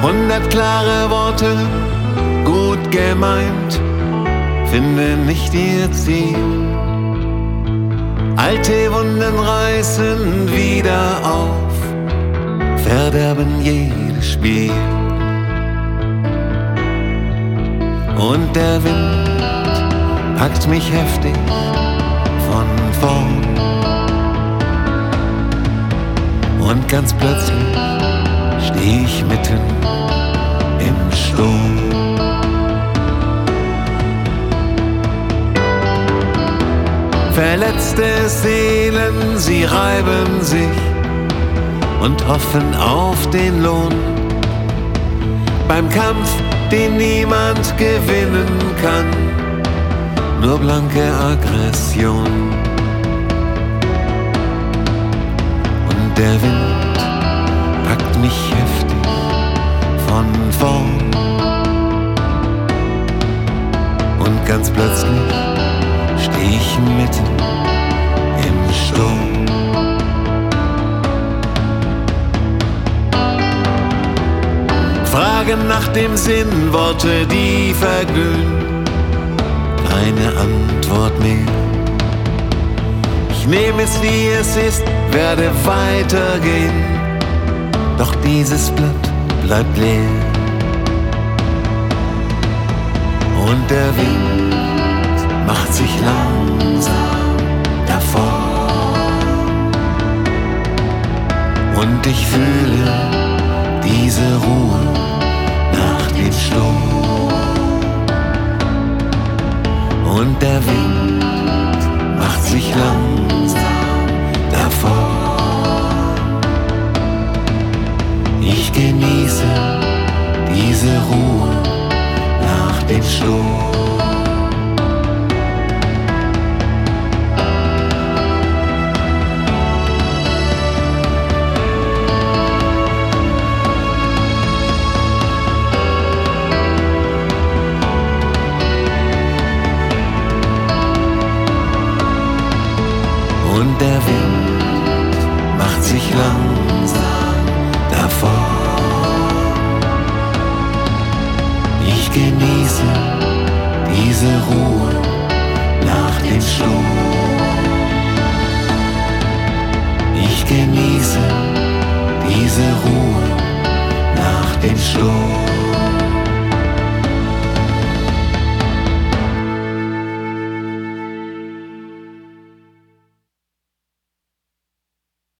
100 klare Worte, gut gemeint, finde nicht ihr Ziel. Alte Wunden reißen wieder auf, verderben jedes Spiel. Und der Wind packt mich heftig von vorn. Und ganz plötzlich steh ich mitten im Sturm. Verletzte Seelen, sie reiben sich und hoffen auf den Lohn. Beim Kampf, den niemand gewinnen kann, nur blanke Aggression. Und der Wind packt mich heftig von vorn. Und ganz plötzlich steh ich mitten im Sturm. Fragen nach dem Sinn, Worte, die verglühen, keine Antwort mehr. Ich nehme es, wie es ist, werde weitergehen, doch dieses Blatt bleibt leer. Und der Wind macht sich langsam davon. Und ich fühle diese Ruhe nach dem Sturm. Und der Wind macht sich langsam davon. Ich genieße diese Ruhe nach dem Sturm. Und der Wind macht sich langsam davon. Ich genieße diese Ruhe nach dem Sturm. Ich genieße diese Ruhe nach dem Sturm.